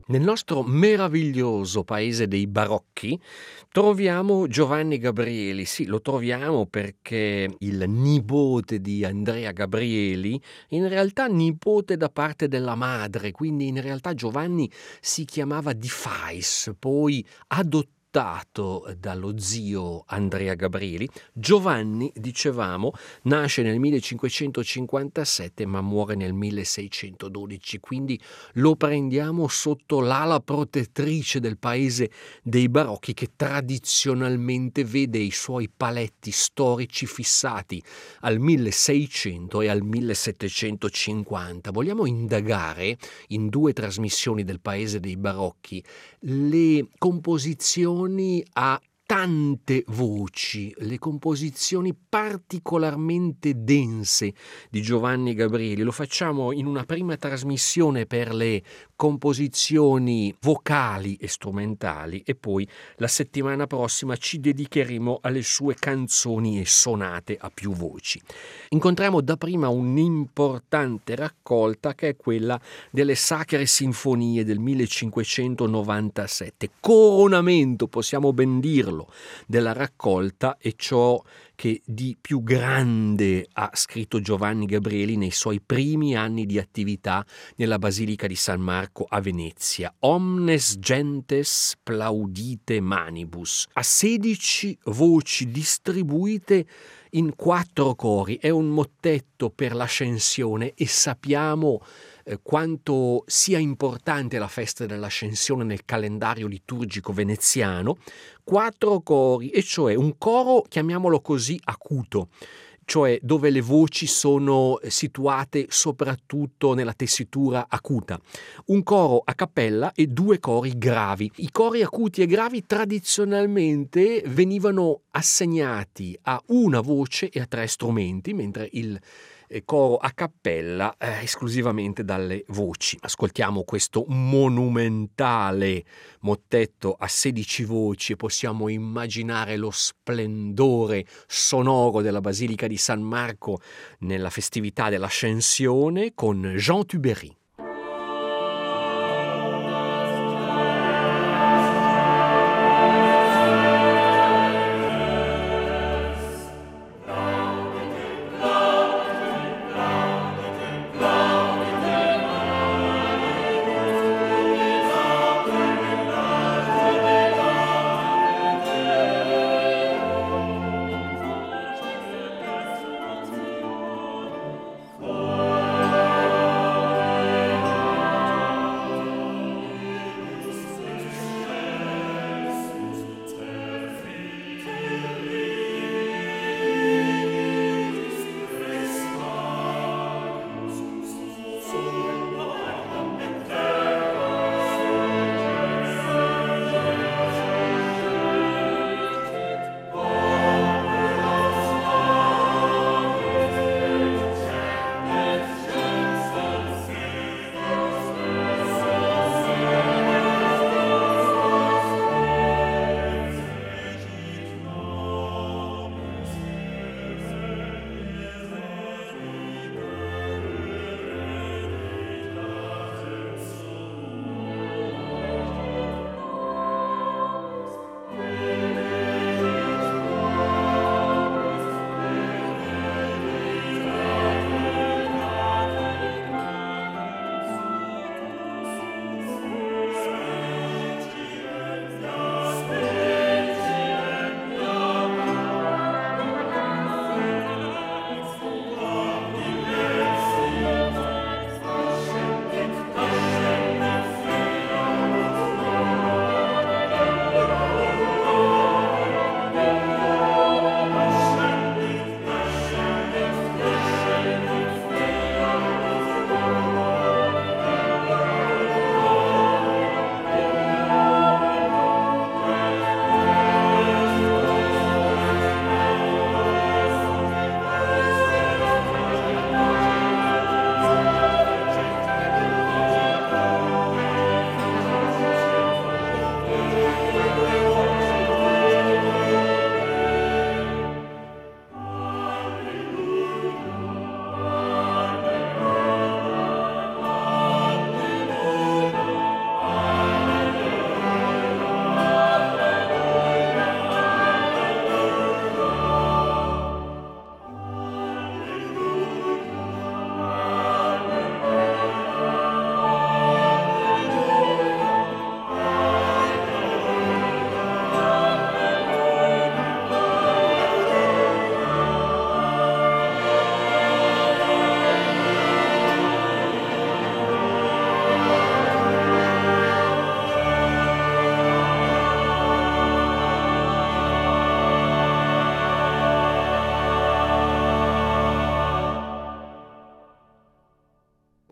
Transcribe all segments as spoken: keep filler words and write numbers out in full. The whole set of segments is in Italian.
Nel nostro meraviglioso paese dei barocchi troviamo Giovanni Gabrieli. Sì, lo troviamo perché il nipote di Andrea Gabrieli, in realtà nipote da parte della madre, quindi in realtà Giovanni si chiamava Di Fais, poi adottato dallo zio Andrea Gabrieli. Giovanni, dicevamo, nasce nel millecinquecentocinquantasette ma muore nel milleseicentododici, quindi lo prendiamo sotto l'ala protettrice del paese dei barocchi, che tradizionalmente vede i suoi paletti storici fissati al milleseicento e al millesettecentocinquanta. Vogliamo indagare in due trasmissioni del paese dei barocchi le composizioni a tante voci, le composizioni particolarmente dense di Giovanni Gabrieli. Lo facciamo in una prima trasmissione per le composizioni vocali e strumentali, e poi la settimana prossima ci dedicheremo alle sue canzoni e sonate a più voci. Incontriamo dapprima un'importante raccolta che è quella delle Sacre Sinfonie del millecinquecentonovantasette, coronamento, possiamo ben dirlo, della raccolta e ciò che di più grande ha scritto Giovanni Gabrieli nei suoi primi anni di attività nella Basilica di San Marco a Venezia. Omnes gentes plaudite manibus, a sedici voci distribuite in quattro cori. È un mottetto per l'Ascensione e sappiamo eh, quanto sia importante la festa dell'Ascensione nel calendario liturgico veneziano. Quattro cori, e cioè un coro, chiamiamolo così, acuto, cioè dove le voci sono situate soprattutto nella tessitura acuta, un coro a cappella e due cori gravi. I cori acuti e gravi tradizionalmente venivano assegnati a una voce e a tre strumenti, mentre il coro a cappella eh, esclusivamente dalle voci. Ascoltiamo questo monumentale mottetto a sedici voci e possiamo immaginare lo splendore sonoro della Basilica di San Marco nella festività dell'Ascensione con Jean Tubery.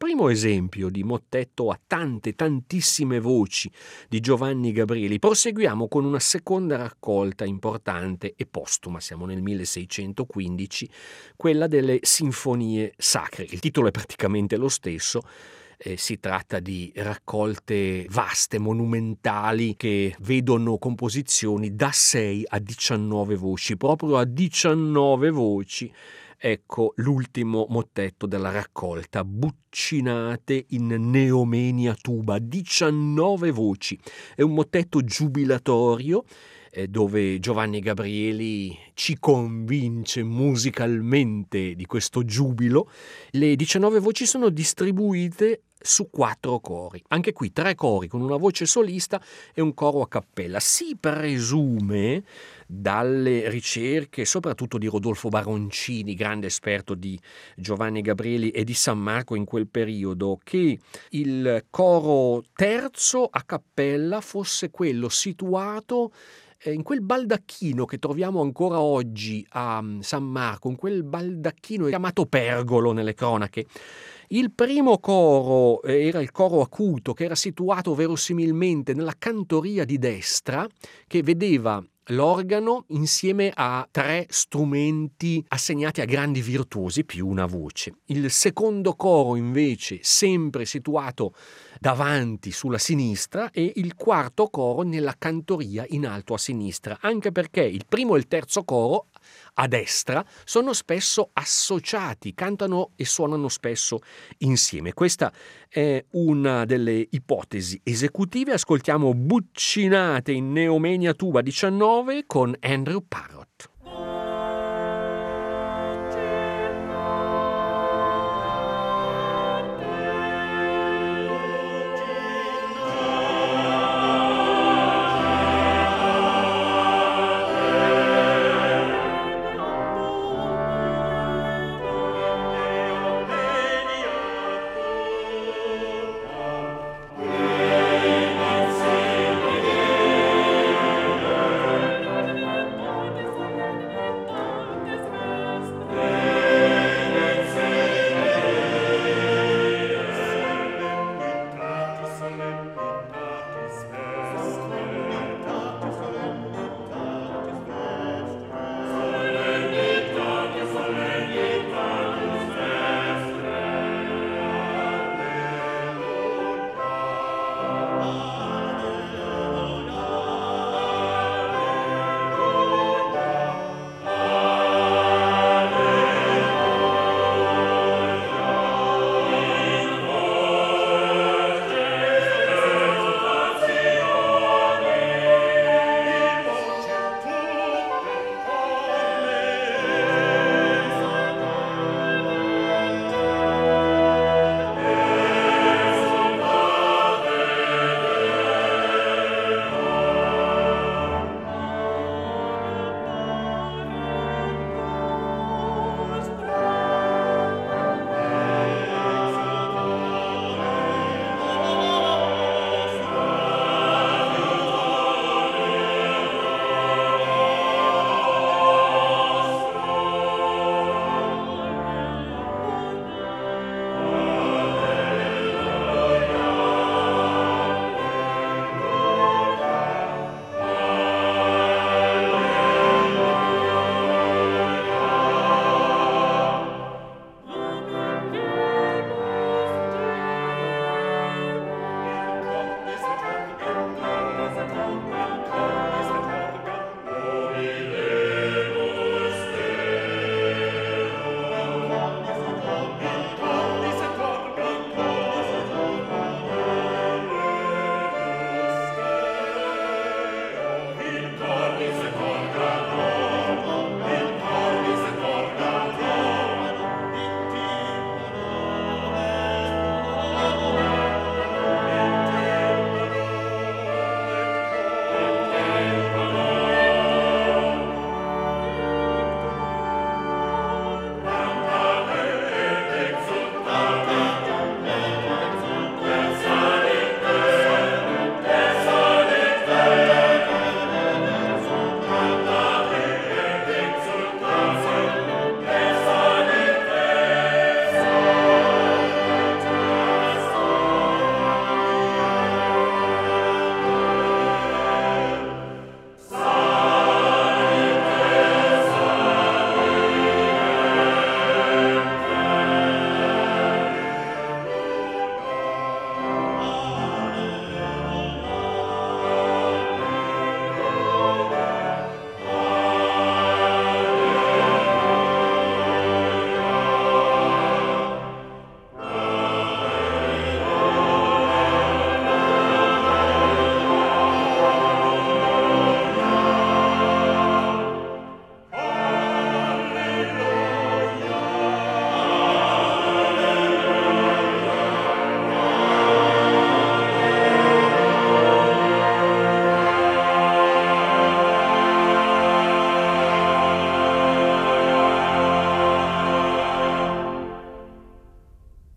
primo esempio di mottetto a tante, tantissime voci di Giovanni Gabrieli. Proseguiamo con una seconda raccolta importante e postuma, siamo nel milleseicentoquindici, quella delle sinfonie sacre. Il titolo è praticamente lo stesso. Eh, si tratta di raccolte vaste, monumentali, che vedono composizioni da sei a diciannove voci, proprio a diciannove voci. Ecco l'ultimo mottetto della raccolta, Buccinate in Neomenia tuba, diciannove voci. È un mottetto giubilatorio eh, dove Giovanni Gabrieli ci convince musicalmente di questo giubilo. Le diciannove voci sono distribuite su quattro cori, anche qui tre cori con una voce solista e un coro a cappella. Si presume dalle ricerche soprattutto di Rodolfo Baroncini, grande esperto di Giovanni Gabrieli e di San Marco in quel periodo, che il coro terzo a cappella fosse quello situato in quel baldacchino che troviamo ancora oggi a San Marco, in quel baldacchino chiamato pergolo nelle cronache. Il primo coro era il coro acuto, che era situato verosimilmente nella cantoria di destra, che vedeva l'organo insieme a tre strumenti assegnati a grandi virtuosi più una voce. Il secondo coro invece sempre situato davanti sulla sinistra e il quarto coro nella cantoria in alto a sinistra, anche perché il primo e il terzo coro a destra sono spesso associati, cantano e suonano spesso insieme. Questa è una delle ipotesi esecutive. Ascoltiamo Buccinate in Neomenia tuba diciannove con Andrew Parrott.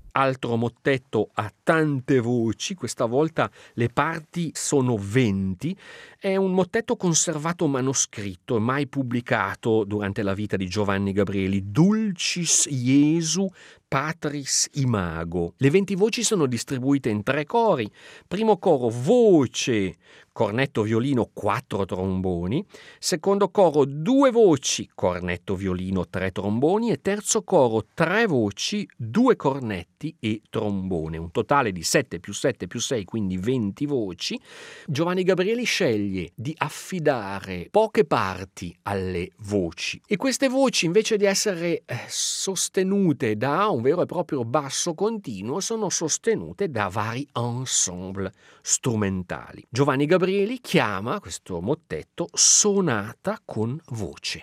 Altro mottetto a tante voci, questa volta le parti sono venti, è un mottetto conservato manoscritto e mai pubblicato durante la vita di Giovanni Gabrieli, Dulcis Iesu Patris Imago. Le venti voci sono distribuite in tre cori. Primo coro voce, cornetto, violino, quattro tromboni. Secondo coro due voci, cornetto, violino, tre tromboni. E terzo coro tre voci, due cornetti e trombone. Un totale di sette più sette più sei, quindi venti voci. Giovanni Gabrieli sceglie di affidare poche parti alle voci e queste voci, invece di essere eh, sostenute da un vero e proprio basso continuo, sono sostenute da vari ensemble strumentali. Giovanni Gabrieli chiama questo mottetto sonata con voce.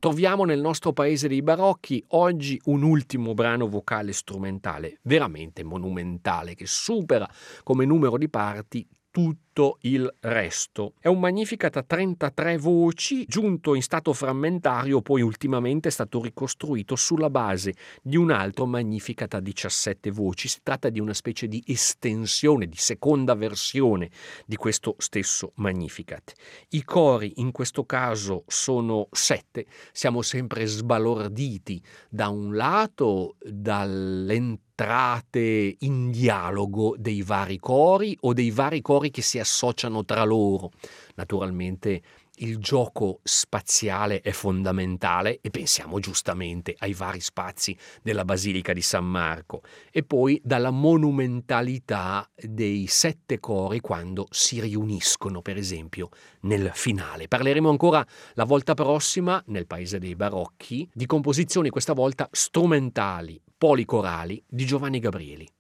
troviamo nel nostro paese dei barocchi oggi un ultimo brano vocale strumentale veramente monumentale che supera come numero di parti tutto il resto. È un Magnificat a trentatré voci, giunto in stato frammentario, poi ultimamente è stato ricostruito sulla base di un altro Magnificat a diciassette voci. Si tratta di una specie di estensione, di seconda versione di questo stesso Magnificat. I cori in questo caso sono sette, siamo sempre sbalorditi da un lato dall'entrata entrate in dialogo dei vari cori o dei vari cori che si associano tra loro. Naturalmente il gioco spaziale è fondamentale e pensiamo giustamente ai vari spazi della Basilica di San Marco e poi dalla monumentalità dei sette cori quando si riuniscono, per esempio, nel finale. Parleremo ancora la volta prossima, nel Paese dei Barocchi, di composizioni questa volta strumentali, policorali di Giovanni Gabrieli.